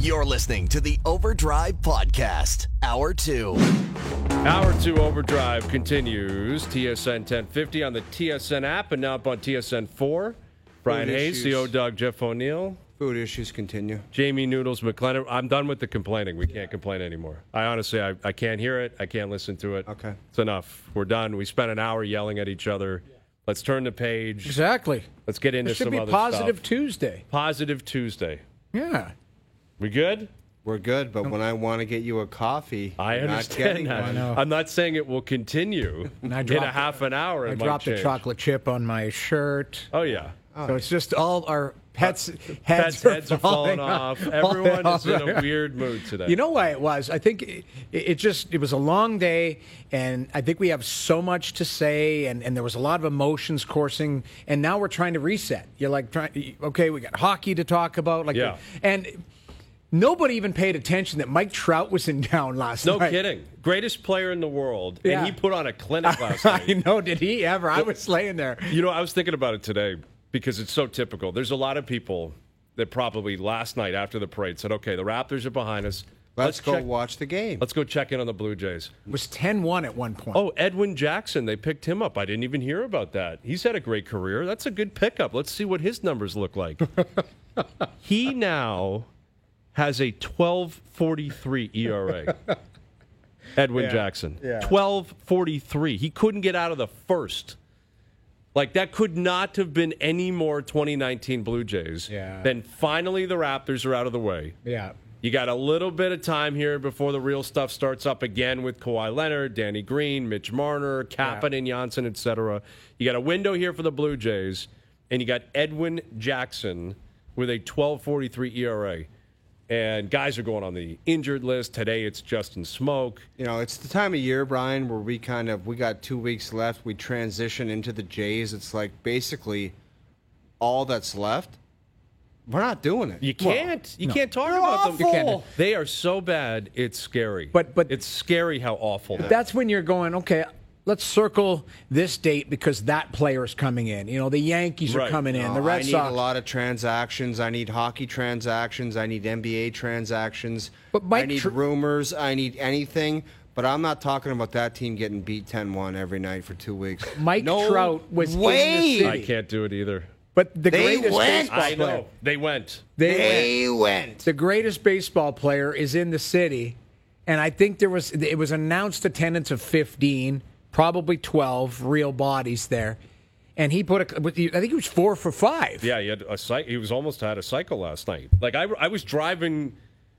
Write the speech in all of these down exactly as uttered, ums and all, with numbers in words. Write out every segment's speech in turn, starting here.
You're listening to the Overdrive Podcast, Hour two. Hour two Overdrive continues. T S N ten fifty on the T S N app and now up on T S N four. Brian Food Hayes, issues. C O Doug, Jeff O'Neill. Food issues continue. Jamie Noodles McLennan. I'm done with the complaining. We can't complain anymore. I honestly, I, I can't hear it. I can't listen to it. Okay. It's enough. We're done. We spent an hour yelling at each other. Let's turn the page. Exactly. Let's get into It should some be other Positive stuff. Tuesday. Positive Tuesday. Yeah. We good? We're good, but when I want to get you a coffee, I you're not understand getting that. one. know. I'm not saying it will continue And I in dropped a half an hour. I It might dropped a change. chocolate chip on my shirt. Oh, yeah. So it's just all our pets' Pets' heads, heads are falling falling off. falling Everyone is in a off. weird mood today. You know why it was? I think it, it just it was a long day, and I think we have so much to say, and, and there was a lot of emotions coursing, and now we're trying to reset. You're like, trying, okay, we got hockey to talk about, like, Yeah. and nobody even paid attention that Mike Trout was in town last No night. kidding. Greatest player in the world. Yeah. And he put on a clinic last I night. know. Did he ever? I was laying there. You know, I was thinking about it today because it's so typical. There's a lot of people that probably last night after the parade said, okay, the Raptors are behind us. Let's, go check, watch the game. Let's go check in on the Blue Jays. It was ten one at one point. Oh, Edwin Jackson. They picked him up. I didn't even hear about that. He's had a great career. That's a good pickup. Let's see what his numbers look like. He now has a twelve forty-three E R A. Edwin Yeah, Jackson. yeah. twelve forty-three. He couldn't get out of the first. Like, that could not have been any more twenty nineteen Blue Jays. Yeah. Then finally the Raptors are out of the way. Yeah. You got a little bit of time here before the real stuff starts up again with Kawhi Leonard, Danny Green, Mitch Marner, Kapanen, Janssen, et cetera. You got a window here for the Blue Jays, and you got Edwin Jackson with a twelve forty-three E R A. And guys are going on the injured list. Today it's Justin Smoke. You know, it's the time of year, Brian, where we kind of, we got two weeks left. We transition into the Jays. It's like basically all that's left. We're not doing it. You can't. you no. can't talk They're about them. awful. You can't. They are so bad, it's scary. But- but- it's scary how awful they are. That's when you're going, okay, let's circle this date because that player is coming in. You know, the Yankees are Right. coming in. No, the Red I need Sox. a lot of transactions. I need hockey transactions. I need N B A transactions. But Mike I need Tr- rumors. I need anything. But I'm not talking about that team getting beat ten one every night for two weeks. Mike no Trout was way. in the city. I can't do it either. But the They greatest went. baseball I player, know. They went. they went. They went. The greatest baseball player is in the city, and I think there was it was announced attendance of fifteen, probably twelve real bodies there, and he put a. I think he was four for five. Yeah, he had a cy- He was almost had a cycle last night. Like I, I was driving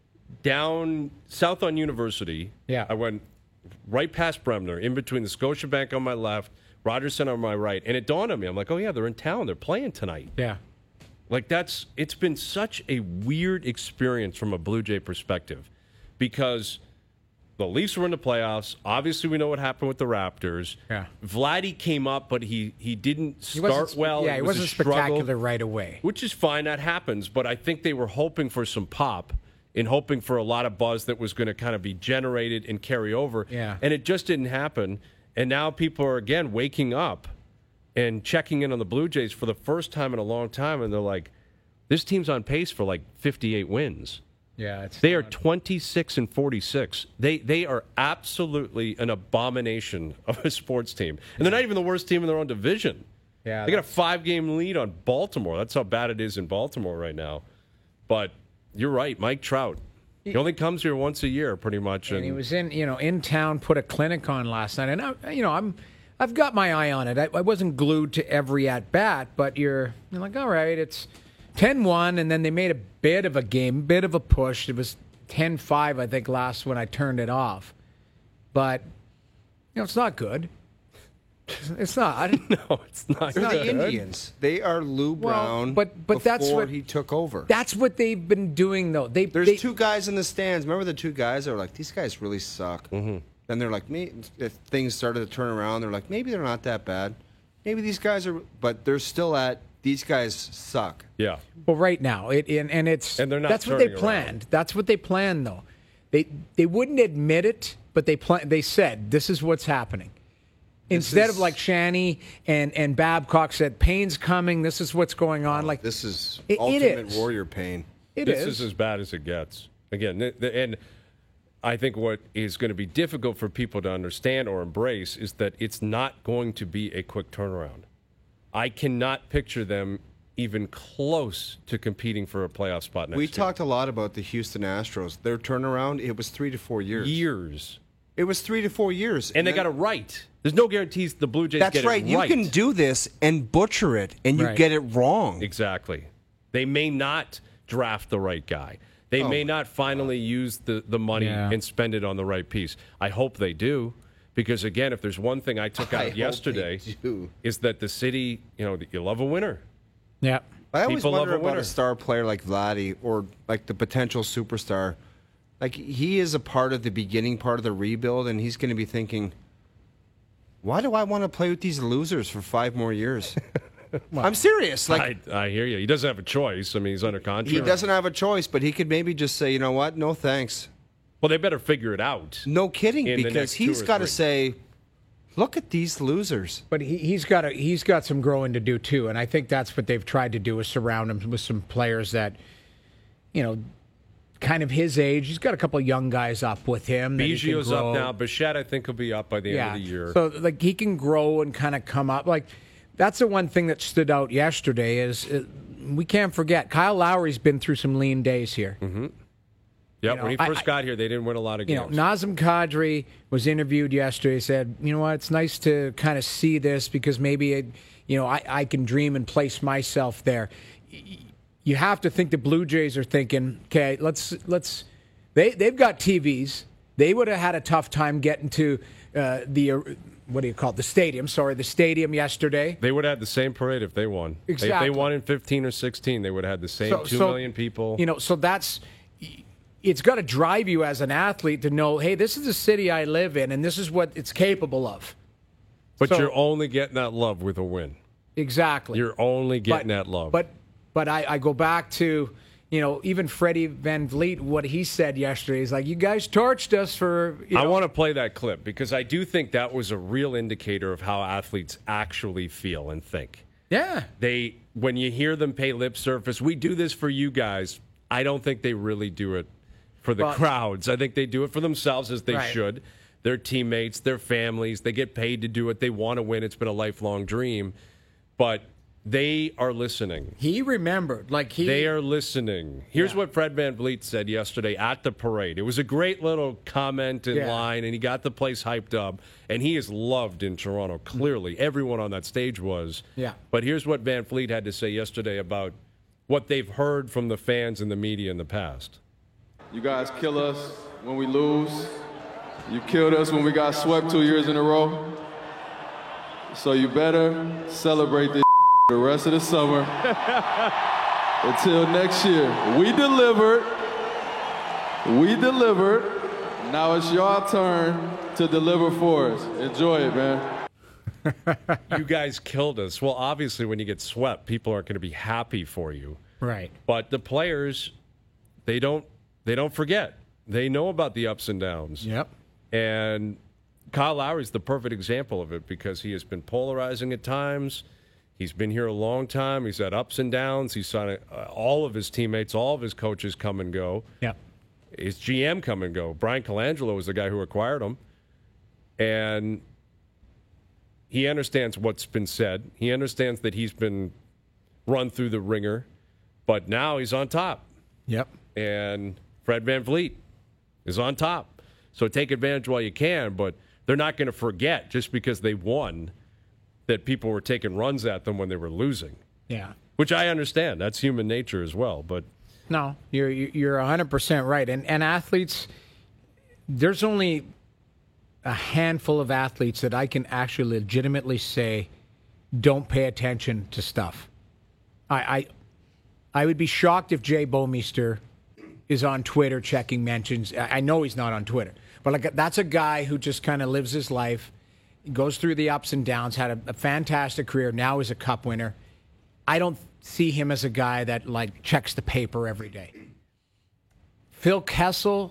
down south on University. Yeah. I went right past Bremner, in between the Scotiabank on my left, Rogers Center on my right, and it dawned on me. I'm like, oh yeah, they're in town. They're playing tonight. Yeah. Like that's it's been such a weird experience from a Blue Jay perspective because the Leafs were in the playoffs. Obviously, we know what happened with the Raptors. Yeah. Vladdy came up, but he he didn't He start wasn't, well. Yeah, It he was a wasn't struggle. spectacular right away. Which is fine, that happens. But I think they were hoping for some pop and hoping for a lot of buzz that was going to kind of be generated and carry over. Yeah. And it just didn't happen. And now people are, again, waking up and checking in on the Blue Jays for the first time in a long time. And they're like, this team's on pace for like fifty-eight wins. Yeah, it's They are twenty-six and forty-six. They they are absolutely an abomination of a sports team. And they're not even the worst team in their own division. Yeah, They got a five-game lead on Baltimore. That's how bad it is in Baltimore right now. But you're right, Mike Trout. He only comes here once a year, pretty much. And he was in, you know, in town, put a clinic on last night, and I, you know, I'm, I've got my eye on it. I, I wasn't glued to every at bat, but you're, you're like, all right, it's ten one, and then they made a bit of a game, bit of a push. It was ten five, I think, last when I turned it off, but you know, it's not good. It's not. no, it's not. They're good. the Indians. They are Lou Brown. but- but before that's what- he took over. That's what they've been doing, though. They There's they, two guys in the stands. Remember the two guys that were like, these guys really suck. Mm-hmm. Then they're like, me. If things started to turn around, they're like, maybe they're not that bad. Maybe these guys are, but they're still at. These guys suck. Yeah. Well, right now, it and, and it's And they're not that's what they turning planned. around. That's what they planned, though. They they wouldn't admit it, but they plan. They said this is what's happening. Instead is- of like Shanny and and Babcock said, Payne's coming. This is what's going on. Like This is It- it ultimate is. warrior pain. it This is. is as bad as it gets. Again, th- th- and I think what is going to be difficult for people to understand or embrace is that it's not going to be a quick turnaround. I cannot picture them even close to competing for a playoff spot next We year. talked a lot about the Houston Astros. Their turnaround, it was three to four years. Years. It was three to four years. And they then- got it right. There's no guarantees the Blue Jays That's get right. it You right. can do this and butcher it, and you Right. get it wrong. Exactly. They may not draft the right guy. They Oh may my not finally use the, the money Yeah. and spend it on the right piece. I hope they do. Because, again, if there's one thing I took I out hope they yesterday, do. is that the city, you know, you love a winner. Yeah. I always People love wonder a about winner. a star player like Vladdy or like the potential superstar. Like he is a part of the beginning part of the rebuild, and he's going to be thinking, "Why do I want to play with these losers for five more years?" I'm serious. Like I, I hear you. He doesn't have a choice. I mean, he's under contract. he doesn't have a choice, but he could maybe just say, "You know what? No thanks." Well, they better figure it out. No kidding, In the because next two he's or got to three. say, "Look at these losers." But he, he's got a, he's got some growing to do too, and I think that's what they've tried to do is surround him with some players that, you know, kind of his age. He's got a couple of young guys up with him. that he can Biggio's grow. up now. Bichette, I think, will be up by the Yeah. end of the year. So like he can grow and kind of come up. Like that's the one thing that stood out yesterday is uh, we can't forget Kyle Lowry's been through some lean days here. Mm-hmm. Yeah, You know, when he I- first I- got here, they didn't win a lot of You games. know, Nazem Kadri was interviewed yesterday. Said, you know what, it's nice to kind of see this because maybe, it, you know, I, I can dream and place myself there. Y- You have to think the Blue Jays are thinking, okay, let's let's. They they've got T Vs. They would have had a tough time getting to uh, the uh, what do you call it? The stadium. Sorry, the stadium yesterday. They would have had the same parade if they won. They- If Exactly. they won in fifteen or sixteen, they would have had the same So- two so, million people. You know, so that's it's got to drive you as an athlete to know, hey, this is the city I live in, and this is what it's capable of. but so- you're only getting that love with a win. Exactly. You're only getting but, that love. But but I, I go back to, you know, even Freddie Van Vliet, what he said yesterday. He's like, you guys torched us for. You know, I want to play that clip because I do think that was a real indicator of how athletes actually feel and think. Yeah. They, when you hear them pay lip service, we do this for you guys. I don't think they really do it for the Well- crowds. I think they do it for themselves as they Right. should. Their teammates, their families, they get paid to do it. They want to win. It's been a lifelong dream. But they are listening. He remembered. Like he. They are listening. Here's Yeah. what Fred Van Vliet said yesterday at the parade. It was a great little comment in Yeah. line, and he got the place hyped up. And he is loved in Toronto, clearly. Everyone on that stage was. Yeah. But here's what Van Vliet had to say yesterday about what they've heard from the fans and the media in the past. You guys kill us when we lose. You killed us when we got swept two years in a row. So you better celebrate this the rest of the summer until next year. We delivered. We delivered. Now it's your turn to deliver for us. Enjoy it, man. You guys killed us. Well, obviously, when you get swept, people aren't going to be happy for you. Right. But the players, they don't they don't forget. They know about the ups and downs. Yep. And Kyle Lowry's the perfect example of it because he has been polarizing at times. He's been here a long time. He's had ups and downs. He's saw uh, all of his teammates, all of his coaches come and go. Yep. His G M come and go. Brian Colangelo was the guy who acquired him. And he understands what's been said. He understands that he's been run through the ringer. But now he's on top. Yep. And Fred Van Vliet is on top. So take advantage while you can, but they're not going to forget just because they won that people were taking runs at them when they were losing, Yeah. which I understand. That's human nature as well. But No, you're you're one hundred percent right. And and athletes, there's only a handful of athletes that I can actually legitimately say don't pay attention to stuff. I I, I would be shocked if Jay Bouwmeester is on Twitter checking mentions. I I know he's not on Twitter, but like that's a guy who just kind of lives his life, goes through the ups and downs, had a, a fantastic career, now is a cup winner. I don't see him as a guy that like checks the paper every day. Phil Kessel,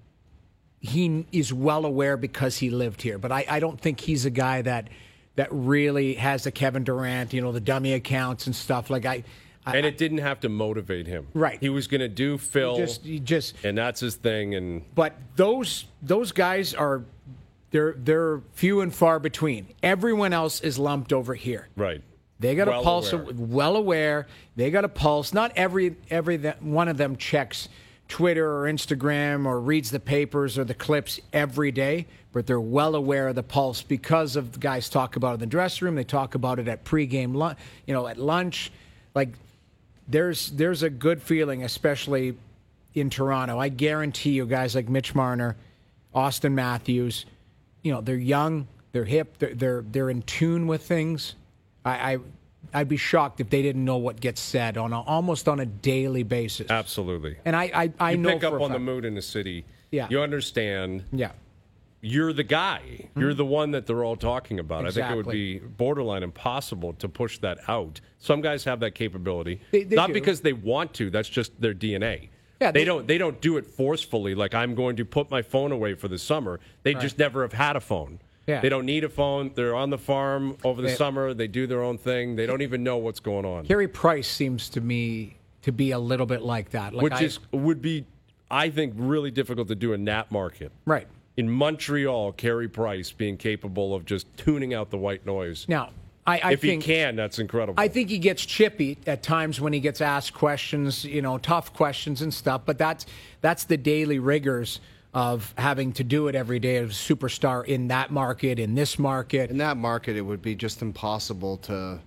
he is well aware because he lived here, but I, I don't think he's a guy that that really has the Kevin Durant, you know, the dummy accounts and stuff. Like I, And it didn't have to motivate him. Right. He was going to do Phil, Just, you just. and that's his thing. And But those those guys are, they're they're few and far between. Everyone else is lumped over here. right. They got Well a pulse, aware. of, well aware. They got a pulse. Not every every th- one of them checks Twitter or Instagram or reads the papers or the clips every day, but they're well aware of the pulse because of the guys talk about it in the dressing room. They talk about it at pregame, lunch, you know, at lunch. Like there's there's a good feeling, especially in Toronto. I guarantee you, guys like Mitch Marner, Austin Matthews, you know, they're young, they're hip, they're they're, they're in tune with things. I, I I'd be shocked if they didn't know what gets said on a, almost on a daily basis. Absolutely. And I I, I you know pick for up a on the fact. mood in the city. Yeah. You understand. Yeah. You're the guy. Mm-hmm. You're the one that they're all talking about. Exactly. I think it would be borderline impossible to push that out. Some guys have that capability, They- they not do. because they want to. That's just their D N A. Yeah, they, they- don't. They don't do it forcefully. Like I'm going to put my phone away for the summer. They Right. just never have had a phone. Yeah. They don't need a phone. They're on the farm over the They- summer. They do their own thing. They don't even know what's going on. Carey Price seems to me to be a little bit like that. Like Which I- is would be, I think, really difficult to do in that market. right. In Montreal, Carey Price being capable of just tuning out the white noise. Now, I, I if think he can, that's incredible. I think he gets chippy at times when he gets asked questions, you know, tough questions and stuff. But that's that's the daily rigors of having to do it every day as a superstar in that market, in this market. In that market, it would be just impossible to,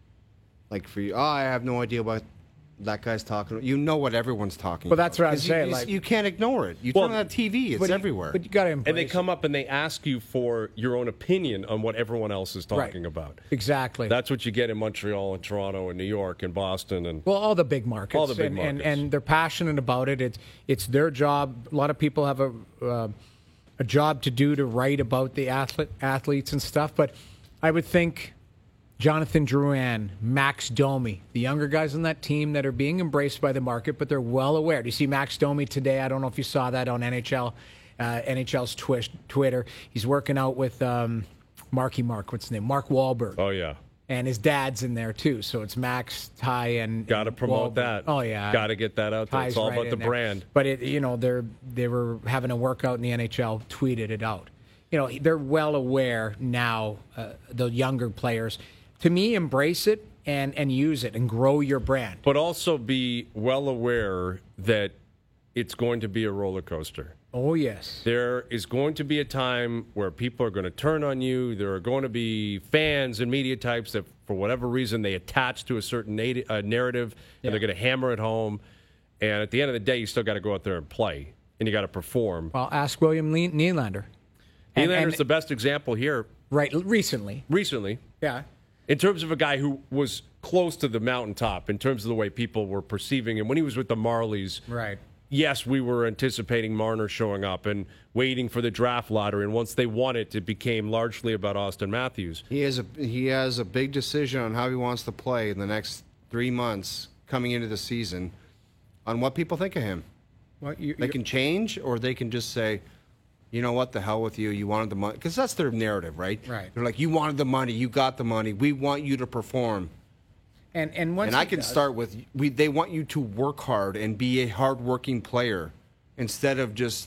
like, for you. Oh, I have no idea what that guy's talking about. You know what everyone's talking Well, about. that's what I'm 'Cause saying, You, like- you can't ignore it. You Well, turn on T V, it's But you- everywhere. But you got to embrace and they it. come up and they ask you for your own opinion on what everyone else is talking Right. about. Exactly. That's what you get in Montreal and Toronto and New York and Boston and Well, all the big markets, All the big and, and markets. and they're passionate about it. It's it's their job. A lot of people have a uh, a job to do to write about the athlete, athletes and stuff. But I would think Jonathan Drouin, Max Domi, the younger guys on that team that are being embraced by the market, but they're well aware. Do you see Max Domi today? I don't know if you saw that on N H L, uh, N H L's twi- Twitter. He's working out with um, Marky Mark. What's his name? Mark Wahlberg. oh yeah, And his dad's in there too, so it's Max, Ty, and got to and promote Wahlberg. that. Oh yeah, got to get that out there. Ty's It's all right about in the there. brand. But it, you know, they're they were having a workout in the N H L, tweeted it out. You know, they're well aware now. Uh, the younger players, to me, embrace it and and use it and grow your brand. But also be well aware that it's going to be a roller coaster. Oh yes, There is going to be a time where people are going to turn on you. There are going to be fans and media types that, for whatever reason, they attach to a certain nat- uh, narrative, and Yeah. they're going to hammer it home. And at the end of the day, you still got to go out there and play, and you got to perform. well, ask William Le- Nylander. And- Nylander's and- the best example here right recently. recently, Yeah, in terms of a guy who was close to the mountaintop in terms of the way people were perceiving him. When he was with the Marlies, right. yes, we were anticipating Marner showing up and waiting for the draft lottery. And once they won it, it became largely about Austin Matthews. He has a he has a big decision on how he wants to play in the next three months coming into the season, on what people think of him. Well, you, They you- can change, or they can just say, you know what, the hell with you. You wanted the money, because that's their narrative, right? Right. They're like, you wanted the money, you got the money. We want you to perform. and and once And I he can does- start with we. They want you to work hard and be a hardworking player instead of just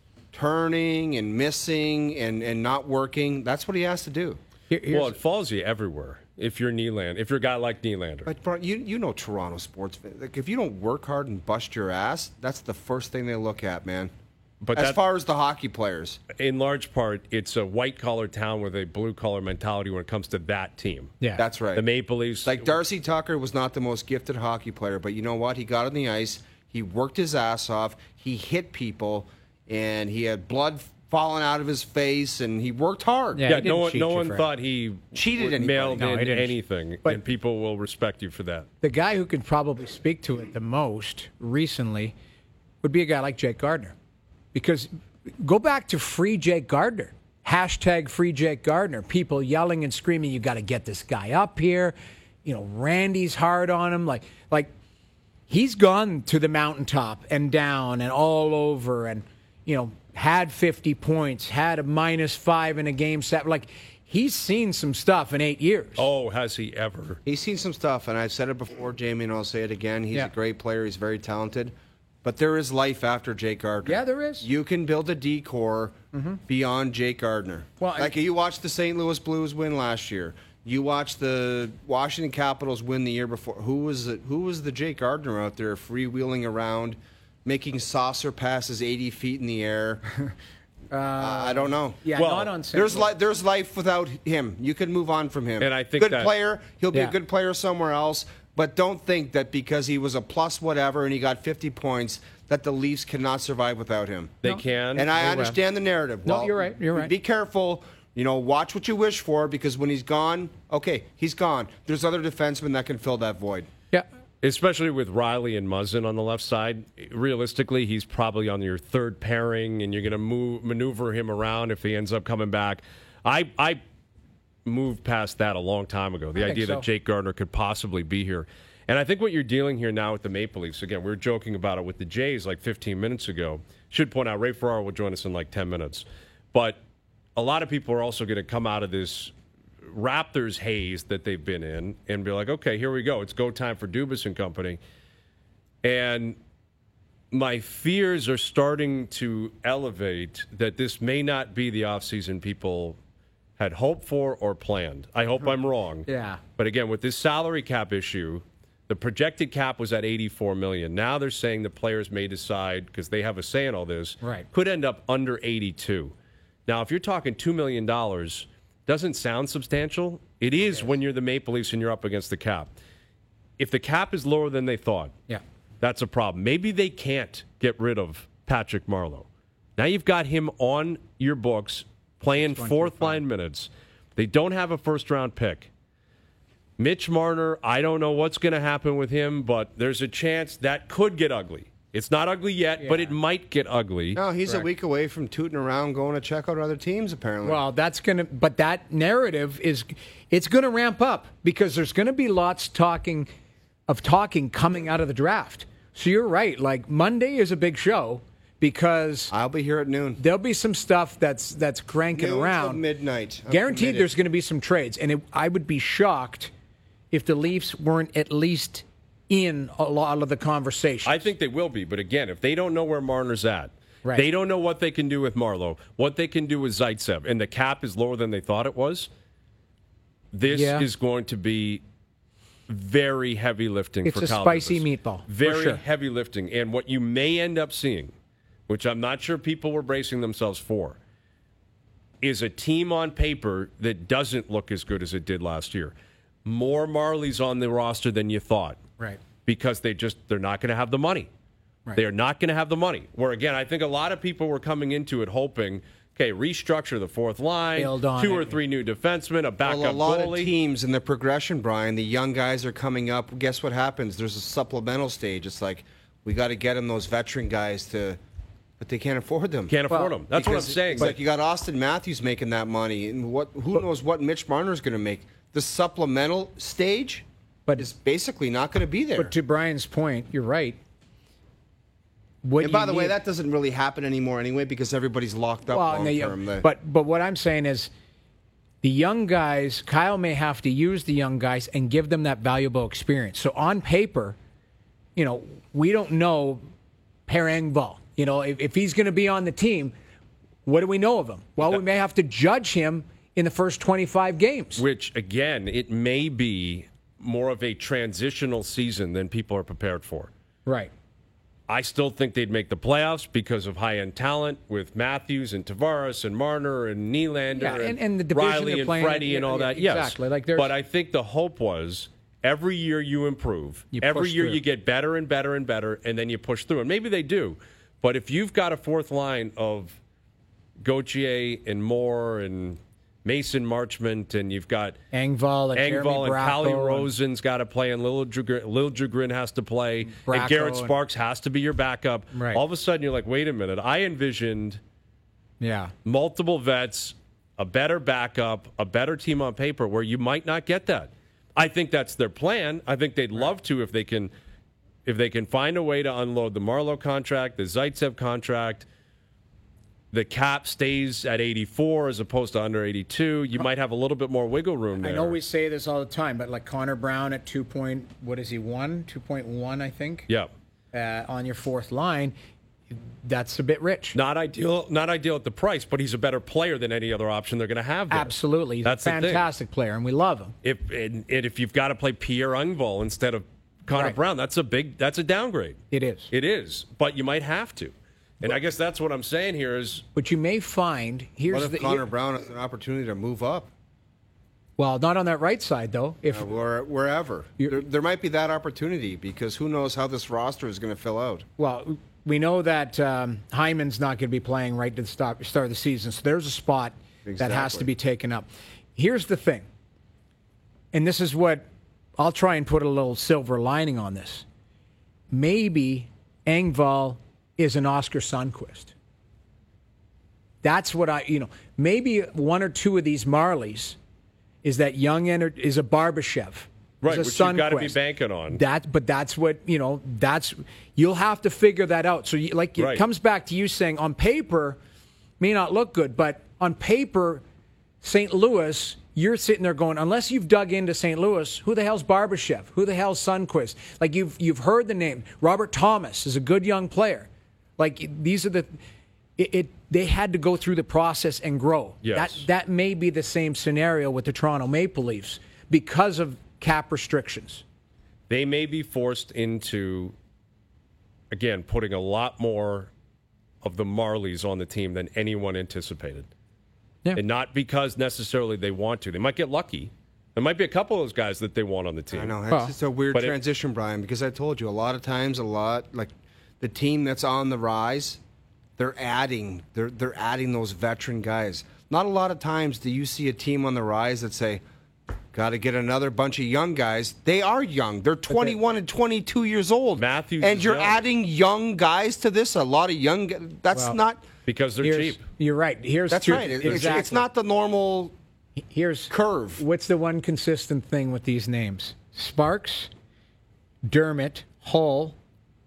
turning and missing and, and not working. That's what he has to do. Here- here's- Well, it follows you everywhere. If you're Nylander, if you're a guy like Nylander. But bro, you you know Toronto sports. Like if you don't work hard and bust your ass, that's the first thing they look at, man. But as that- far as the hockey players, in large part, it's a white collar town with a blue collar mentality when it comes to that team. yeah, that's right. The Maple Leafs. Like Darcy Tucker was not the most gifted hockey player, but you know what? He got on the ice, he worked his ass off, he hit people, and he had blood falling out of his face, and he worked hard. Yeah. yeah, he no didn't one, cheat no you one for it. thought he Cheated would- anybody. mailed No, he in didn't. anything, But- and people will respect you for that. the guy who could probably speak to it the most recently would be a guy like Jake Gardner. Because go back to free Jake Gardner. Hashtag free Jake Gardner. People yelling and screaming, you got to get this guy up here. You know, Randy's hard on him. Like, like he's gone to the mountaintop and down and all over and, you know, had fifty points, had a minus five in a game set. Like, he's seen some stuff in eight years. Oh, has he ever? He's seen some stuff, and I've said it before, Jamie, and I'll say it again. He's Yeah. a great player. He's very talented. But there is life after Jake Gardner. Yeah, there is. You can build a D-core beyond Jake Gardner. Well, like I- you watched the Saint Louis Blues win last year. You watched the Washington Capitals win the year before. Who was it? Who was the Jake Gardner out there freewheeling around, making saucer passes eighty feet in the air? uh, I don't know. Yeah, Well, not on Saint There's Louis. li- there's life without him. You can move on from him. And I think good that- player. He'll be Yeah. a good player somewhere else. But don't think that because he was a plus whatever and he got fifty points that the Leafs cannot survive without him. They No. can. And I They will. understand the narrative. No, Well, you're right, you're right. Be careful. You know, watch what you wish for because when he's gone, okay, he's gone. There's other defensemen that can fill that void. Yeah. Especially with Riley and Muzzin on the left side, realistically, he's probably on your third pairing, and you're going to move maneuver him around if he ends up coming back. I I moved past that a long time ago. The I think idea so. that Jake Gardner could possibly be here, and I think what you're dealing here now with the Maple Leafs. Again, we were joking about it with the Jays like fifteen minutes ago. Should point out Ray Ferraro will join us in like ten minutes, but a lot of people are also going to come out of this Raptors haze that they've been in and be like, okay, here we go. It's go time for Dubas and company. And my fears are starting to elevate that this may not be the offseason people had hoped for or planned. I hope I'm wrong. Yeah. But again, with this salary cap issue, the projected cap was at eighty-four million dollars. Now they're saying the players may decide, because they have a say in all this, Right. could end up under eighty-two. Now, if you're talking two million dollars, doesn't sound substantial. It is when you're the Maple Leafs and you're up against the cap. If the cap is lower than they thought, Yeah. that's a problem. Maybe they can't get rid of Patrick Marleau. Now you've got him on your books playing fourth line minutes. They don't have a first round pick. Mitch Marner, I don't know what's going to happen with him, but there's a chance that could get ugly. It's not ugly yet, but Yeah. it might get ugly. No, he's Correct. a week away from tooting around going to check out other teams, apparently. Well, that's going to, but that narrative is, it's going to ramp up because there's going to be lots talking of talking coming out of the draft. So you're right. Like Monday is a big show because I'll be here at noon. there'll be some stuff that's that's cranking Noon till around. midnight. I'm Guaranteed, committed. there's going to be some trades, and it, I would be shocked if the Leafs weren't at least in a lot of the conversation. I think they will be, but again, if they don't know where Marner's at, Right. they don't know what they can do with Marleau, what they can do with Zaitsev, and the cap is lower than they thought it was, this Yeah. is going to be very heavy lifting It's for a Kyle spicy Dubas. meatball, for Very sure. heavy lifting. And what you may end up seeing, which I'm not sure people were bracing themselves for, is a team on paper that doesn't look as good as it did last year. More Marlies on the roster than you thought. Right. Because they just they're not going to have the money. Right. They are not going to have the money. Where again, I think a lot of people were coming into it hoping, okay, restructure the fourth line, Build on two it. or three new defensemen, a backup Well, a lot goalie. of teams in the progression, Brian, the young guys are coming up. Guess what happens? There's a supplemental stage. It's like we got to get them those veteran guys to, but they can't afford them. Can't afford Well, them. That's what I'm Because saying. It's like you got Austin Matthews making that money, and what? Who knows what Mitch Marner's going to make? The supplemental stage, But- is basically not going to be there. But to Brian's point, you're right. What and by you the way, need- that doesn't really happen anymore anyway because everybody's locked up well, long and they- term. The- but but what I'm saying is, the young guys, Kyle may have to use the young guys and give them that valuable experience. So on paper, you know, we don't know Per Engvall. You know, if, if he's going to be on the team, what do we know of him? Well, we may have to judge him in the first twenty-five games. Which, again, it may be more of a transitional season than people are prepared for. Right. I still think they'd make the playoffs because of high-end talent with Matthews and Tavares and Marner and Nylander Yeah, and, and- and the division Riley they're and playing in, Freddie and all yeah, that. Yes, exactly. Like, there's- but I think the hope was every year you improve. You every push year through. you get better and better and better, and then you push through. And maybe they do. But if you've got a fourth line of Gauthier and Moore and Mason Marchment, and you've got Engvall and Jeremy Engvall and Bracco Cali and- Rosen's got to play, and Lil Jugrin, Lil Jugrin has to play, Bracco and Garrett and- Sparks has to be your backup. Right. All of a sudden, you're like, wait a minute. I envisioned Yeah. multiple vets, a better backup, a better team on paper where you might not get that. I think that's their plan. I think they'd love to if they can if they can find a way to unload the Marleau contract, the Zaitsev contract. the cap stays at eighty-four as opposed to under eighty-two, you might have a little bit more wiggle room there. I know we say this all the time, but like Connor Brown at two point, what is he, one? two point one, I think? Yeah. Uh, on your fourth line, that's a bit rich. Not ideal, not ideal at the price, but he's a better player than any other option they're going to have there. Absolutely. He's That's a fantastic player, and we love him. If and, and if you've got to play Pierre Engvall instead of Connor Right. Brown, that's a big, that's a downgrade. It is. It is, but you might have to. And I guess that's what I'm saying here is, But you may find, here's What if the... Connor here- Brown has an opportunity to move up? well, not on that right side, though. If Uh, where, wherever. There, there might be that opportunity because who knows how this roster is going to fill out. Well, we know that um, Hyman's not going to be playing right to the start, start of the season, so there's a spot that has to Exactly. be taken up. Here's the thing, and this is what I'll try and put a little silver lining on this. Maybe Engvall is an Oscar Sundquist. That's what I, you know, maybe one or two of these Marlies is that young ener- is a Barbashev. right, is which a you've got to be Sundquist. banking on. That, but that's what you know. That's you'll have to figure that out. So, you, like, it Right. comes back to you saying on paper may not look good, but on paper, Saint Louis, you're sitting there going, unless you've dug into Saint Louis, who the hell's Barbashev? Who the hell's Sundquist? Like you've you've heard the name. Robert Thomas is a good young player. Like these are the. It, it they had to go through the process and grow. Yes. That that may be the same scenario with the Toronto Maple Leafs because of cap restrictions. They may be forced into, again, putting a lot more of the Marlies on the team than anyone anticipated. Yeah. And not because necessarily they want to. They might get lucky. There might be a couple of those guys that they want on the team. I know. It's Well, just a weird but it- transition, Brian, because I told you a lot of times, a lot, like the team that's on the rise, they're adding, they're, they're adding those veteran guys. Not a lot of times do you see a team on the rise that say, got to get another bunch of young guys. They are young. They're twenty-one and twenty-two years old. Matthews and is you're young. adding young guys to this. A lot of young. gu- That's Well, not. Because they're Here's- cheap. You're right. Here's That's two- right. It- It's, exactly. it's not the normal. Here's curve. What's the one consistent thing with these names? Sparks, Dermott, Hull.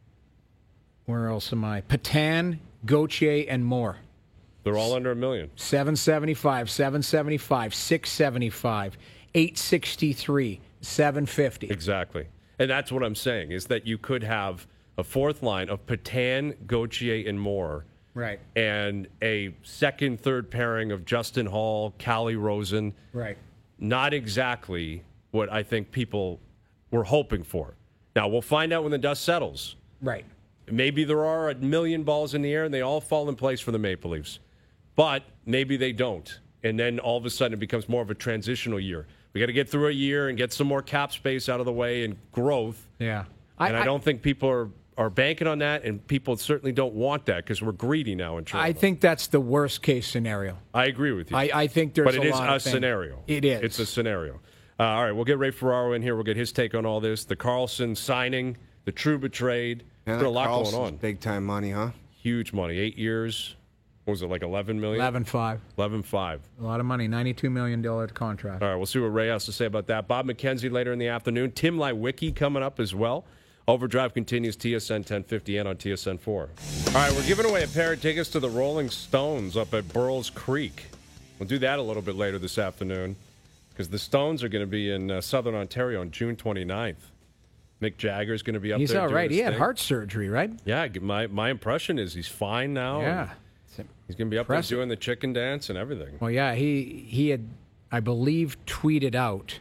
Where else am I? Patan, Gauthier, and more. They're all under a million. seven seventy-five, seven seventy-five, six seventy-five, eight sixty-three, seven fifty. Exactly. And that's what I'm saying, is that you could have a fourth line of Patan, Gauthier, and Moore, Right. and a second, third pairing of Justin Hall, Callie Rosen. Right. Not exactly what I think people were hoping for. Now, we'll find out when the dust settles. Right. Maybe there are a million balls in the air and they all fall in place for the Maple Leafs. But maybe they don't. And then all of a sudden it becomes more of a transitional year. We got to get through a year and get some more cap space out of the way and growth. Yeah. And I, don't think people are, are banking on that, and people certainly don't want that because we're greedy now in Toronto. I think that's the worst case scenario. I agree with you. I, I think there's but it a is lot a of things- scenario. It is. It's a scenario. Uh, all right, we'll get Ray Ferraro in here. We'll get his take on all this. The Carlson signing, the Trouba trade. There's Man, been a that lot Carlson's going on. Big time money, huh? Huge money. Eight years. What was it, like eleven million? eleven five. eleven five. A lot of money. ninety-two million dollars contract. All right, we'll see what Ray has to say about that. Bob McKenzie later in the afternoon. Tim Lywicki coming up as well. Overdrive continues, T S N ten fifty and on T S N four. All right, we're giving away a pair of tickets to the Rolling Stones up at Burles Creek. We'll do that a little bit later this afternoon because the Stones are going to be in uh, Southern Ontario on June twenty-ninth. Mick Jagger's going to be up He's there. all doing right. his He had thing. heart surgery, right? Yeah, my, my impression is he's fine now. Yeah. He's going to be up Impressive. there doing the chicken dance and everything. Well, yeah, he he had, I believe, tweeted out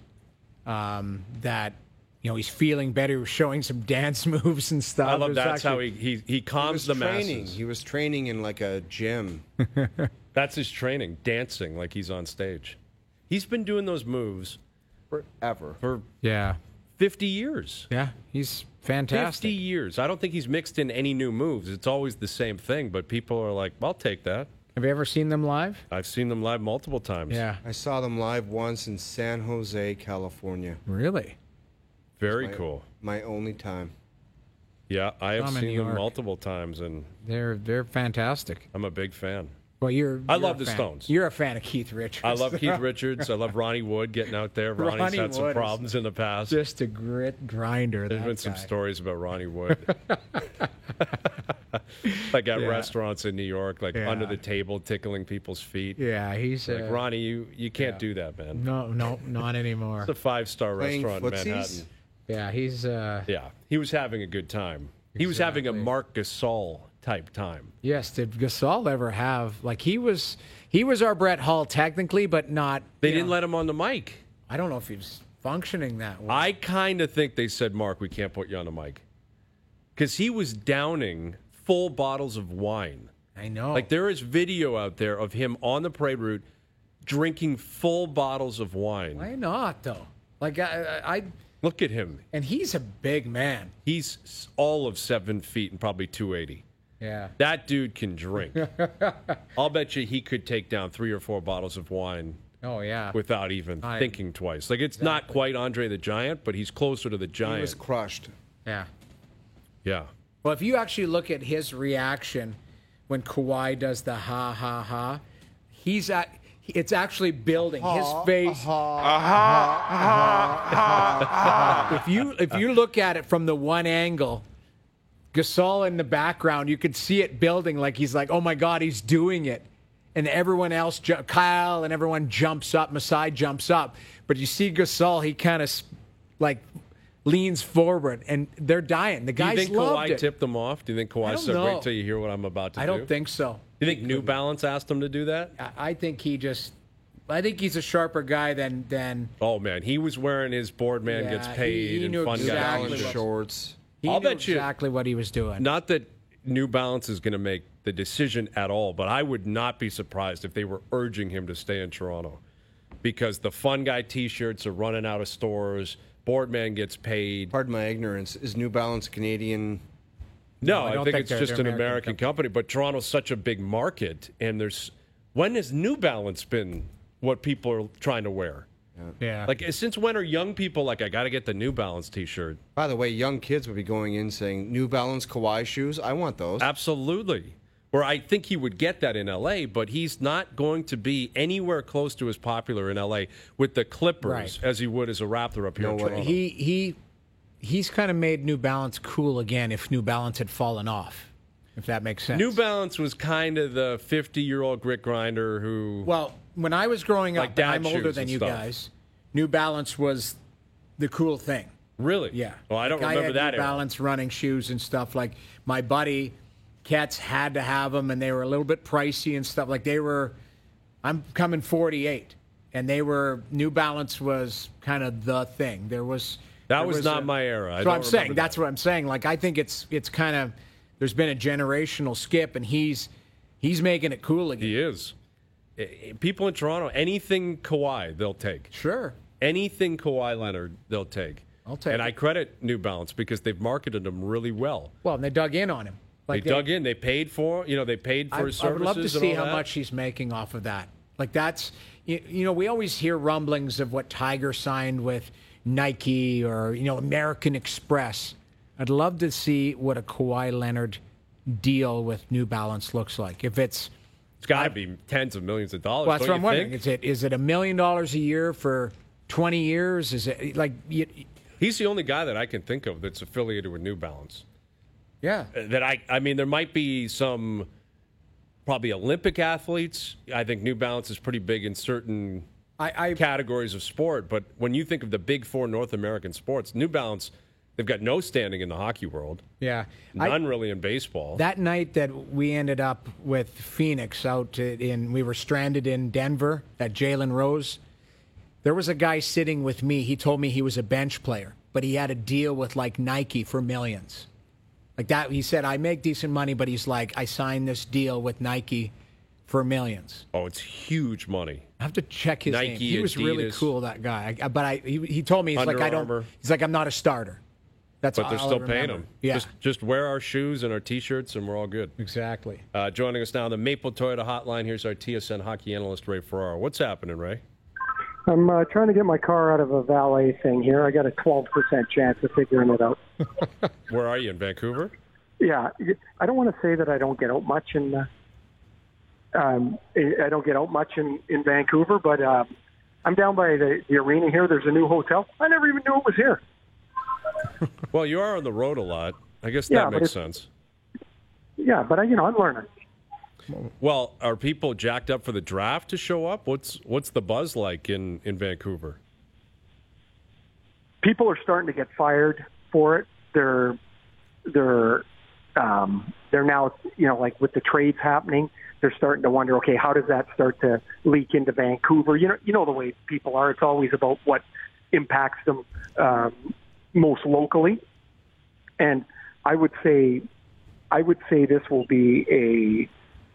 um, that you know he's feeling better. He was showing some dance moves and stuff. I It love was that's how actually- he, he, he He calms was the training. masses. He was training in like a gym. That's his training, dancing like he's on stage. He's been doing those moves Forever. for Yeah, fifty years. yeah, he's fantastic. fifty years. I don't think he's mixed in any new moves. It's always the same thing, but people are like, I'll take that. Have you ever seen them live? I've seen them live multiple times. Yeah, I saw them live once in San Jose, California. really. Very My- cool. My only time. Yeah, I have I'm in seen New them York. multiple times, and They're they're fantastic. I'm a big fan. Well, you're. I you're love a the fan. Stones. You're a fan of Keith Richards. I love Keith Richards. I love Ronnie Wood getting out there. Ronnie's Ronnie had some Wood is problems in the past. Just a grit grinder. There's that been some guy. stories about Ronnie Wood. like at Yeah. restaurants in New York, like Yeah. under the table, tickling people's feet. Yeah, he's Like uh, Ronnie, you you can't yeah. do that, man. No, no, not anymore. It's a five star Playing restaurant in footsies? Manhattan. Yeah, he's. Uh, Yeah, he was having a good time. He was having a Exactly. Marc Gasol type time. Yes, did Gasol ever have like he was? He was our Brett Hull technically, but not. They you didn't know, let him on the mic. I don't know if he was functioning that way. I kind of think they said, Mark, we can't put you on the mic. Because he was downing full bottles of wine. I know. Like, there is video out there of him on the parade route drinking full bottles of wine. Why not though? Like I, I, I Look at him. and he's a big man. He's s- all of seven feet and probably two eighty. Yeah. That dude can drink. I'll bet you he could take down three or four bottles of wine Oh yeah. without even I- thinking twice. Like, it's not quite Andre the Giant, but he's closer to the He Giant. was crushed. yeah. Yeah. Well, if you actually look at his reaction when Kawhi does the ha ha ha, he's at. It's actually building his face. If you if you look at it from the one angle, Gasol in the background, you could see it building. Like he's like, oh my God, he's doing it, and everyone else, ju- Kyle and everyone jumps up. Masai jumps up, but you see Gasol, he kind of like leans forward, and they're dying. The Do you guys think loved Kawhi it. tipped them off? Do you think I Kawhi don't said, know. wait till you hear what I'm about to I do? don't think so. Do you think New Balance asked him to do that? I- I think he just. I think he's a sharper guy than than Oh, man. He was wearing his board man Yeah, gets he- paid he and knew fun exactly guy Balance what- shorts. he I'll knew bet you- exactly what he was doing. Not that New Balance is going to make the decision at all, but I would not be surprised if they were urging him to stay in Toronto because the fun guy T-shirts are running out of stores. Boardman gets paid. Pardon my ignorance. Is New Balance Canadian? No, I I, don't think, think it's they're- just they're an American American company. But Toronto's such a big market, and there's when has New Balance been what people are trying to wear? Yeah. Like since when are young people like I got to get the New Balance T-shirt? By the way, young kids would be going in saying, New Balance Kawhi shoes? I want those. Absolutely. Where I think he would get that in L A, but he's not going to be anywhere close to as popular in L A with the Clippers Right. as he would as a Raptor up here No in way. Toronto. he he he's kind of made New Balance cool again. If New Balance had fallen off, if that makes sense. New Balance was kind of the fifty-year-old grit grinder who. Well, when I was growing up, Like and dad I'm older shoes than and you stuff. guys. New Balance was the cool thing. Really? Yeah. Well, I don't Like, remember had that New era. Balance running shoes and stuff. Like my buddy, Cats had to have them, and they were a little bit pricey and stuff. Like they were. I'm coming forty-eight, and they were New Balance was kind of the thing. There was. That there was not a- my era. I So don't I'm saying remember that's that. what I'm saying. Like I think it's it's kind of there's been a generational skip, and he's he's making it cool again. He is. Eh, eh, People in Toronto, anything Kawhi, they'll take. Sure. Anything Kawhi Leonard, they'll take. I'll take And it. I credit New Balance because they've marketed him really well. Well, and they dug in on him. They dug in. They paid for. You know, they paid for I, his I would services. love to and see all how that. much he's making off of that. Like that's, you, you know, we always hear rumblings of what Tiger signed with Nike or you know American Express. I'd love to see what a Kawhi Leonard deal with New Balance looks like. If it's, It's got to be tens of millions of dollars. well, that's don't what I'm you wondering. think? Is it is it a million dollars a year for twenty years? Is it like, you, He's the only guy that I can think of that's affiliated with New Balance. yeah? That I, I mean, there might be some probably Olympic athletes. I think New Balance is pretty big in certain I, I categories of sport. But when you think of the big four North American sports, New Balance, they've got no standing in the hockey world, yeah. I- none really in baseball. That night that we ended up with Phoenix out in, we were stranded in Denver at Jalen Rose. There was a guy sitting with me. He told me he was a bench player, but he had a deal with like Nike for millions. Like that, he said, I make decent money, but he's like, I signed this deal with Nike for millions. oh, it's huge money. I have to check his Nike, name. He was really Adidas. cool, that guy. I, but I, he, he told me he's Under like, I don't. Armour. He's like, I'm not a starter. That's But they're all I still paying remember. them. Yeah, Just, just wear our shoes and our T-shirts, and we're all good. exactly. Uh, joining us now on the Maple Toyota Hotline, here's our T S N hockey analyst, Ray Ferraro. What's happening, Ray? I'm uh, trying to get my car out of a valet thing here. I got a twelve percent chance of figuring it out. Where are you, in Vancouver? Yeah, I don't want to say that I don't get out much in. Uh, um, I don't get out much in in Vancouver, but uh, I'm down by the, the arena here. There's a new hotel. I never even knew it was here. Well, you are on the road a lot. I guess Yeah, that but makes it's- sense. yeah, but I, you know, I'm learning. Well, are people jacked up for the draft to show up? What's what's the buzz like in, in Vancouver? People are starting to get fired for it. They're they're um, they're now, you know, like with the trades happening, they're starting to wonder, okay, how does that start to leak into Vancouver? You know, you know the way people are. It's always about what impacts them um, most locally. And I would say, I would say this will be a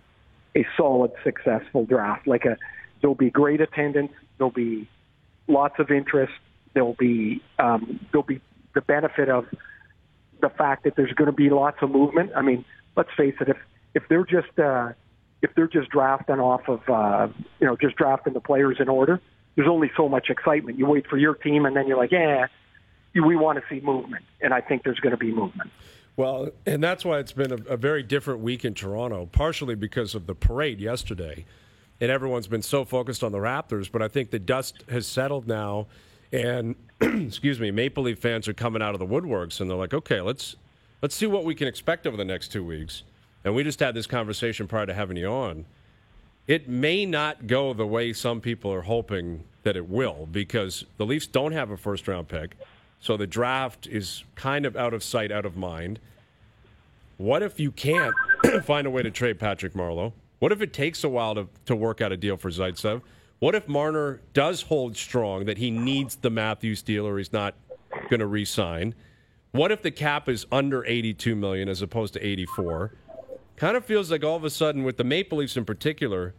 a solid, successful draft. Like a, there'll be great attendance. There'll be lots of interest. There'll be um, there'll be the benefit of the fact that there's going to be lots of movement. I mean, let's face it. If if they're just uh, if they're just drafting off of uh, you know just drafting the players in order, there's only so much excitement. You wait for your team, and then you're like, yeah, we want to see movement, and I think there's going to be movement. Well, and that's why it's been a, a very different week in Toronto, partially because of the parade yesterday. And everyone's been so focused on the Raptors, but I think the dust has settled now. And, excuse me, Maple Leaf fans are coming out of the woodworks, and they're like, okay, let's let's see what we can expect over the next two weeks. And we just had this conversation prior to having you on. It may not go the way some people are hoping that it will, because the Leafs don't have a first-round pick. So the draft is kind of out of sight, out of mind. What if you can't find a way to trade Patrick Marleau? What if it takes a while to, to work out a deal for Zaitsev? What if Marner does hold strong that he needs the Matthews deal or he's not going to re-sign? What if the cap is under eighty-two million dollars as opposed to eighty-four? Kind of feels like all of a sudden, with the Maple Leafs in particular,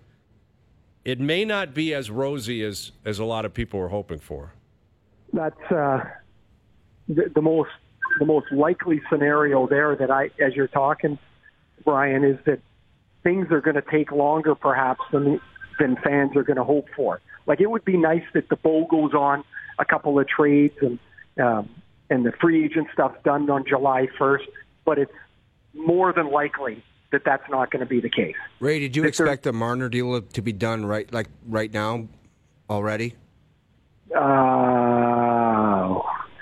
it may not be as rosy as, as a lot of people were hoping for. That's uh, the, the most the most likely scenario there that I, as you're talking, Brian, is that things are going to take longer perhaps than than fans are going to hope for. Like, it would be nice that the bowl goes on, a couple of trades and um, and the free agent stuff's done on July first, but it's more than likely that that's not going to be the case. Ray, did you If expect the Marner deal to be done right, like right now, already? Uh,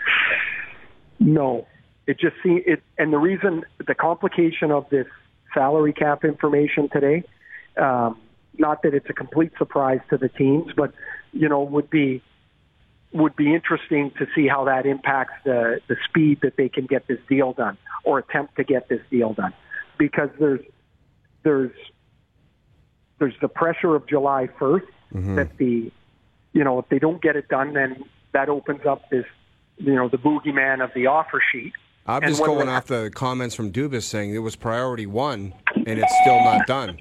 no. It just seems it, and the reason, the complication of this salary cap information today, um, not that it's a complete surprise to the teams, but you know, would be would be interesting to see how that impacts the the speed that they can get this deal done or attempt to get this deal done, because there's there's there's the pressure of July first mm-hmm. that the you know if they don't get it done, then that opens up this you know the boogeyman of the offer sheet. I'm and just going they, off the comments from Dubas saying it was priority one and it's still not done.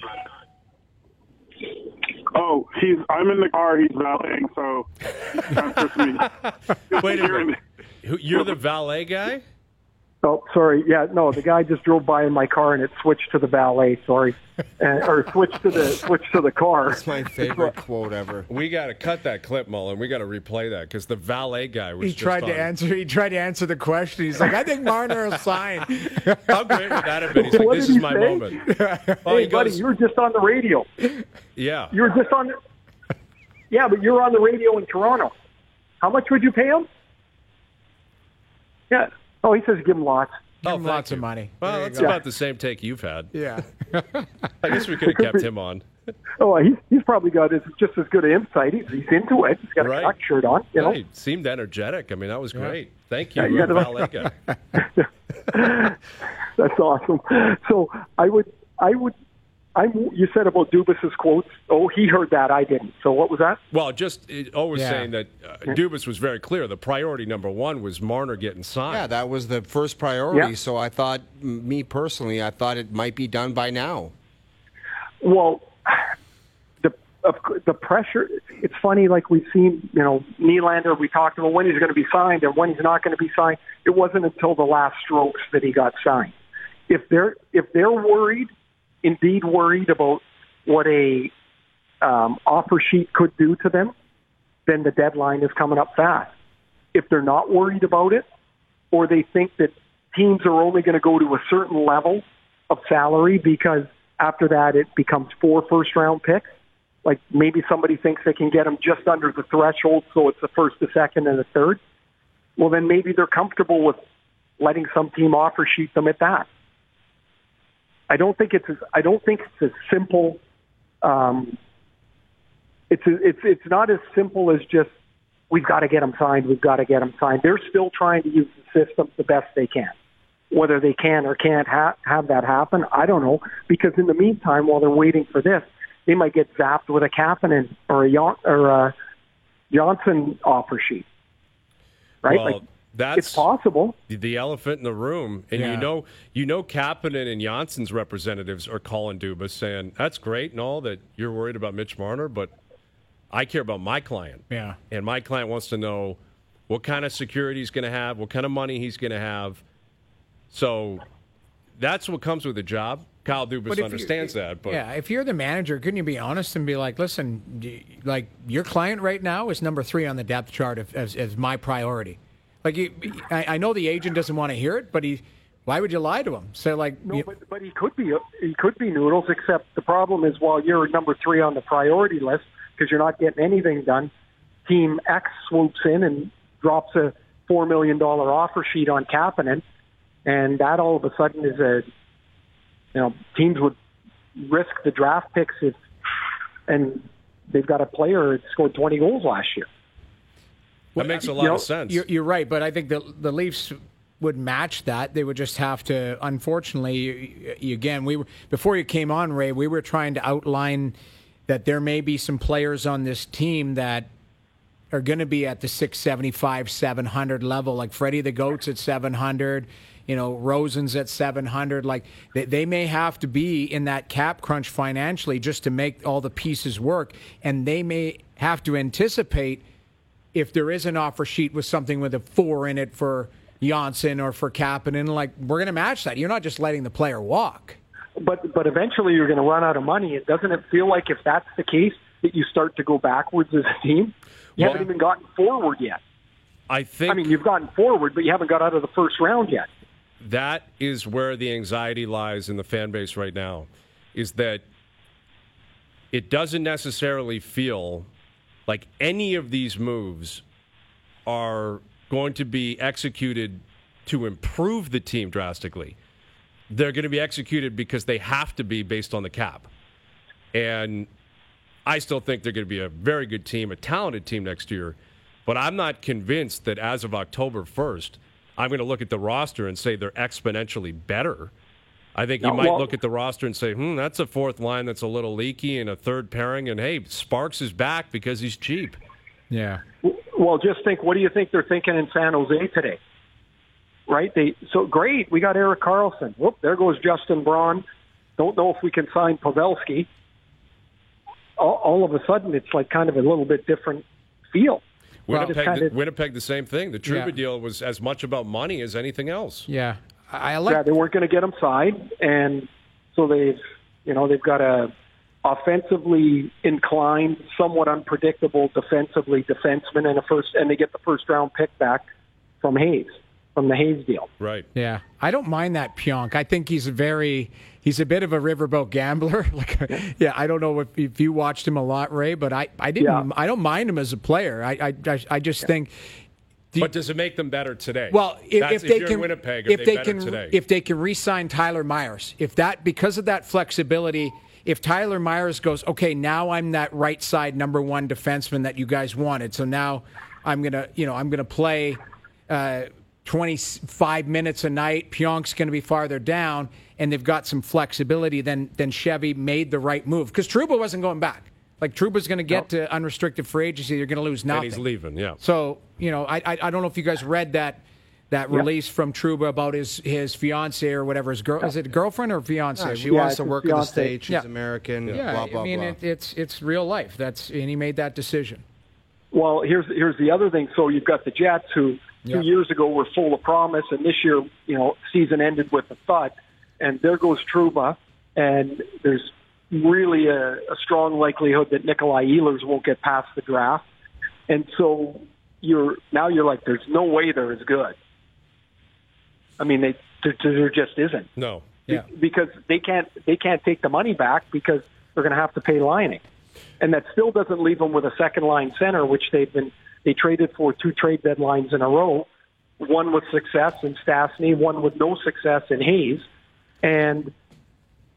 Oh, he's. I'm in the car. He's valeting, so that's just me. Wait a minute. You're the valet guy? Oh, sorry. Yeah, no, the guy just drove by in my car and it switched to the valet. Sorry, and, or switched to the switched to the car. That's my favorite quote ever. We got to cut that clip, Mullen. We got to replay that because the valet guy was. He just tried on. to answer. He tried to answer the question. He's like, "I think Marner will sign." How great would that have been? He's like, What "This did is he my say? moment." Oh, Hey, he buddy, goes, you were just on the radio. "Yeah, You were just on. The, yeah, but you're on the radio in Toronto. How much would you pay him? Yeah. Oh, he says give him lots. Give oh, him thank lots you. of money. Well, There you that's go. about the same take you've had. Yeah. I guess we could have kept him on. Oh, he's he's probably got his, just as good an insight. He's, he's into it. He's got a Right. cuck shirt on. You know. Yeah, he seemed energetic. I mean, that was great. Thank you, Yeah, you uh, gotta- valet guy. That's awesome. So I would, I would, I. You said about Dubas's quotes. Oh, he heard that. I didn't. So what was that? Well, just it, always Yeah. saying that uh, Dubas was very clear. The priority number one was Marner getting signed. Yeah, that was the first priority. Yeah. So I thought, m- me personally, I thought it might be done by now. Well, the of, the pressure. It's funny. Like we've seen, you know, Nylander. We talked about when he's going to be signed and when he's not going to be signed. It wasn't until the last strokes that he got signed. If they're if they're worried, indeed worried about what a um, offer sheet could do to them, then the deadline is coming up fast. If they're not worried about it, or they think that teams are only going to go to a certain level of salary because after that it becomes four first-round picks, like maybe somebody thinks they can get them just under the threshold, so it's the first, the second, and the third, well, then maybe they're comfortable with letting some team offer sheet them at that. I don't think it's as, I don't think it's as simple. Um, it's it's it's not as simple as just we've got to get them signed. We've got to get them signed. They're still trying to use the system the best they can. Whether they can or can't ha- have that happen, I don't know. Because in the meantime, while they're waiting for this, they might get zapped with a Kapanen or a Jon- or a Johnson offer sheet. Right? Well, like, that's it's possible. The elephant in the room, and Yeah. you know, you know, Kapanen and Jansson's representatives are calling Dubas saying, "That's great and all that you're worried about Mitch Marner, but I care about my client, Yeah. and my client wants to know what kind of security he's going to have, what kind of money he's going to have." So that's what comes with the job. Kyle But Dubas if you- understands that, but yeah, if you're the manager, couldn't you be honest and be like, listen, d- like your client right now is number three on the depth chart of, as, as my priority. Like, you, I, I know the agent doesn't want to hear it, but he, why would you lie to him? So, like, No, you- but, but he could be he could be Noodles. Except the problem is, while you're number three on the priority list because you're not getting anything done, Team X swoops in and drops a four million dollar offer sheet on Kapanen, and that all of a sudden is a you know teams would risk the draft picks if and they've got a player that scored twenty goals last year. that makes a lot you know, of sense. You're, you're right, but I think the the Leafs would match that. They would just have to. Unfortunately, you, you, again, we were before you came on, Ray. We were trying to outline that there may be some players on this team that are going to be at the six seventy-five, seven hundred level, like Freddie the Goat's at seven hundred. You know, Rosen's at seven hundred. Like they, they may have to be in that cap crunch financially just to make all the pieces work, and they may have to anticipate if there is an offer sheet with something with a four in it for Janssen or for Kapanen, like we're going to match that. You're not just letting the player walk. But but eventually you're going to run out of money. It doesn't it feel like if that's the case that you start to go backwards as a team? You Well- haven't even gotten forward yet. I think I mean, you've gotten forward, but you haven't got out of the first round yet. that is where the anxiety lies in the fan base right now, is that it doesn't necessarily feel like any of these moves are going to be executed to improve the team drastically. They're going to be executed because they have to be based on the cap. And I still think they're going to be a very good team, a talented team next year. But I'm not convinced that as of October first, I'm going to look at the roster and say they're exponentially better. I think you No, might well- look at the roster and say, hmm, that's a fourth line that's a little leaky and a third pairing. And, hey, Sparks is back because he's cheap. Yeah. Well, just think, what do you think they're thinking in San Jose today? Right? They so great. We got Erik Karlsson. Whoop, there goes Justin Braun. Don't know if we can sign Pavelski. All, all of a sudden, it's like kind of a little bit different feel. Winnipeg, It's kind of- Winnipeg, the same thing. The Trouba Yeah. deal was as much about money as anything else. Yeah. I, I like. Yeah, they weren't going to get him signed, and so they've, you know, they've got a offensively inclined, somewhat unpredictable defensively defenseman and a first, and they get the first round pick back from Hayes, from the Hayes deal. Right. Yeah, I don't mind that Pionk. I think he's a very he's a bit of a riverboat gambler. Like, yeah, I don't know if, if you watched him a lot, Ray, but I, I didn't Yeah. I don't mind him as a player. I I, I, I just think. the- But does it make them better today? Well, if, That's, if they you're can, in Winnipeg, are if they, they better can, today? if they can re-sign Tyler Myers, if that because of that flexibility, if Tyler Myers goes, okay, now I'm that right side number one defenseman that you guys wanted, so now I'm gonna, you know, I'm gonna play uh, twenty-five minutes a night. Pionk's gonna be farther down, and they've got some flexibility. Then, then Chevy made the right move because Trouba wasn't going back. Like Trouba's going to get to unrestricted free agency. They're going to lose nothing. and he's leaving, yeah. So, you know, I, I I don't know if you guys read that that release from Trouba about his his fiance or whatever. His girl is it girlfriend or fiance? Yeah, she Yeah, wants it's to his work in the fiance. state. She's Yeah. American. yeah, Blah blah I mean blah. It, it's it's real life. That's and he made that decision. Well, here's here's the other thing. So you've got the Jets, who Yeah. two years ago were full of promise, and this year, you know, season ended with a thud. And there goes Trouba, and there's really a, a strong likelihood that Nikolai Ehlers won't get past the draft. And so you're now you're like, there's no way they're as good. I mean, they there, there just isn't. No. Yeah. Because they can't they can't take the money back because they're going to have to pay lining, and that still doesn't leave them with a second line center, which they've been they traded for two trade deadlines in a row, one with success in Stastny, one with no success in Hayes, and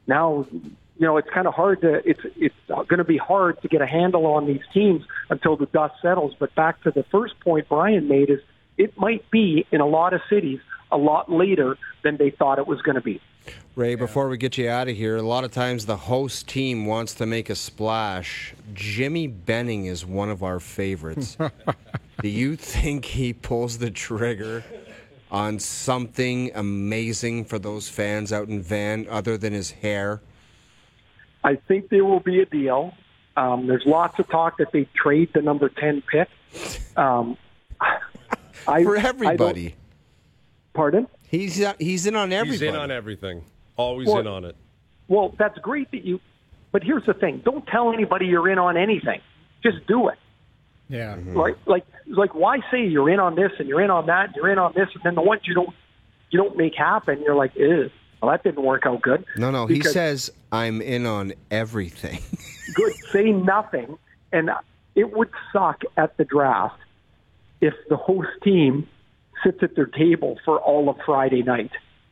now, you know, it's kind of hard to, it's, it's going to be hard to get a handle on these teams until the dust settles. But back to the first point Brian made is it might be in a lot of cities a lot later than they thought it was going to be. Ray, before we get you out of here, a lot of times the host team wants to make a splash. Jimmy Benning is one of our favorites. Do you think he pulls the trigger on something amazing for those fans out in Van other than his hair? I think there will be a deal. Um, there's lots of talk that they trade the number ten pick. Um, I, for everybody. I pardon? He's he's in on everybody. He's in on everything. Always well, in on it. Well, that's great that you. But here's the thing: don't tell anybody you're in on anything. Just do it. Yeah. Mm-hmm. Like, like, like, why say you're in on this and you're in on that, and you're in on this, and then the ones you don't, you don't make happen, you're like, ew, well, that didn't work out good. No, no, because, he says I'm in on everything. Good, say nothing, and it would suck at the draft if the host team sits at their table for all of Friday night.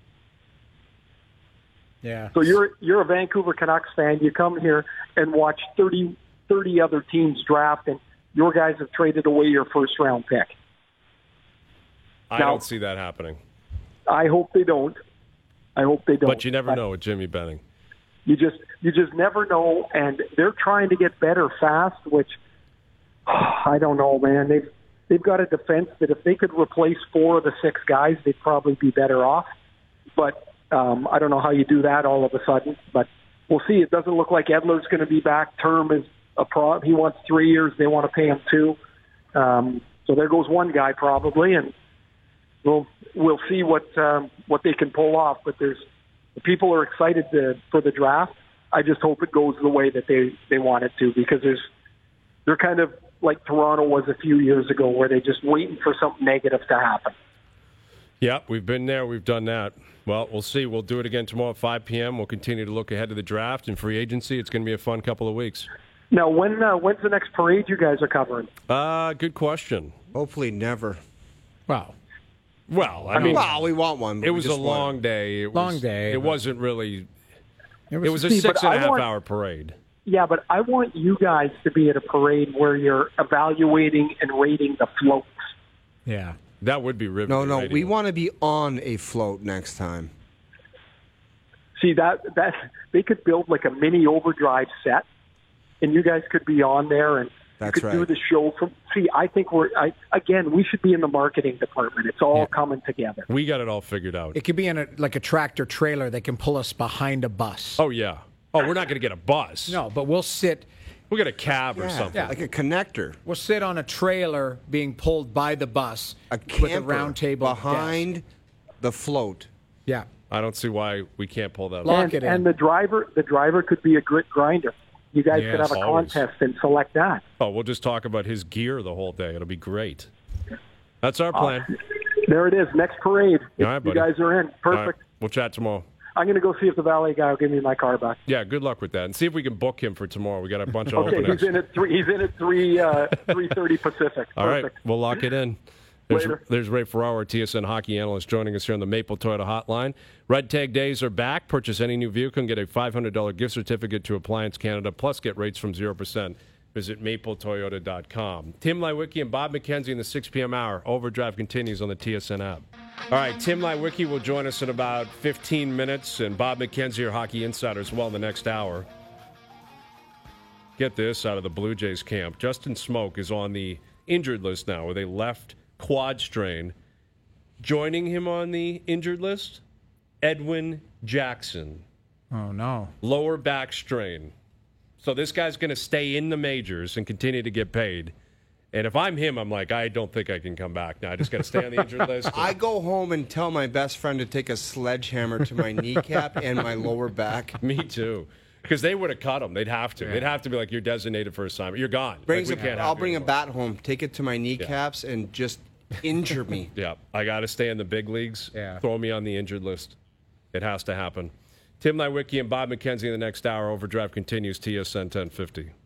Yeah. So you're you're a Vancouver Canucks fan. You come here and watch thirty, thirty other teams draft, and your guys have traded away your first round pick. I now, don't see that happening. I hope they don't. I hope they don't. But you never know with Jimmy Benning. You just you just never know, and they're trying to get better fast. Which I don't know, man. They've they've got a defense that if they could replace four of the six guys, they'd probably be better off. But um, I don't know how you do that all of a sudden. But we'll see. It doesn't look like Edler's going to be back. Term is a pro. He wants three years. They want to pay him two. Um, so there goes one guy probably, and we'll we'll see what um, what they can pull off. But there's the people are excited to, for the draft. I just hope it goes the way that they, they want it to, because there's they're kind of like Toronto was a few years ago, where they're just waiting for something negative to happen. Yeah, we've been there. We've done that. Well, we'll see. We'll do it again tomorrow at five p.m. We'll continue to look ahead to the draft and free agency. It's going to be a fun couple of weeks. Now, when uh, when's the next parade you guys are covering? Uh, good question. Hopefully never. Wow. Well, I, I mean, mean, well, we want one. But it we was a just want long day. It Long was, day, It but- wasn't really. It was, It was a See, six but and a I half want- hour parade. Yeah, but I want you guys to be at a parade where you're evaluating and rating the floats. yeah. That would be riveting. No, no, radio. we want to be on a float next time. See, that that they could build like a mini overdrive set, and you guys could be on there, and That's you could do right. the show from. See, I think we're I, again. We should be in the marketing department. It's all coming together. We got it all figured out. It could be in a like a tractor trailer that can pull us behind a bus. Oh, yeah. Oh, we're not going to get a bus. No, but we'll sit We'll get a cab or something. Yeah. Like a connector. we'll sit on a trailer being pulled by the bus A with a camper round table behind desk. the float. Yeah. I don't see why we can't pull that Lock off. And, it in. and the driver, the driver could be a grit grinder. You guys could Yes, have a always. contest and select that. Oh, we'll just talk about his gear the whole day. It'll be great. That's our plan. There it is. Next parade. All right, you buddy. guys are in. All right, Perfect. we'll chat tomorrow. I'm going to go see if the valet guy will give me my car back. Yeah, good luck with that. And see if we can book him for tomorrow. We got a bunch of Okay, openings. he's in at three. He's in at three. Uh, three thirty Pacific. All right, Perfect. we'll lock it in. There's, Later. there's Ray Ferraro, T S N hockey analyst, joining us here on the Maple Toyota Hotline. Red Tag Days are back. Purchase any new vehicle and get a five hundred dollars gift certificate to Appliance Canada, plus get rates from zero percent. Visit maple toyota dot com. Tim Lywicki and Bob McKenzie in the six p.m. hour. Overdrive continues on the T S N app. All right, Tim Lywicki will join us in about fifteen minutes, and Bob McKenzie, your hockey insider, as well in the next hour. Get this out of the Blue Jays camp. Justin Smoke is on the injured list now with a left quad strain. Joining him on the injured list, Edwin Jackson, Oh, no. lower back strain. So this guy's going to stay in the majors and continue to get paid. And if I'm him, I'm like, I don't think I can come back now. I just got to stay on the injured list. I go home and tell my best friend to take a sledgehammer to my kneecap and my lower back. Me too. Because they would have cut him. They'd have to. They'd have to be like, you're designated for assignment. You're gone. Brings like, we a, can't I'll have you bring a anymore. bat home, take it to my kneecaps, and just injure me. Yeah, I got to stay in the big leagues. Yeah. Throw me on the injured list. It has to happen. Tim Lywicki and Bob McKenzie in the next hour. Overdrive continues, T S N ten fifty.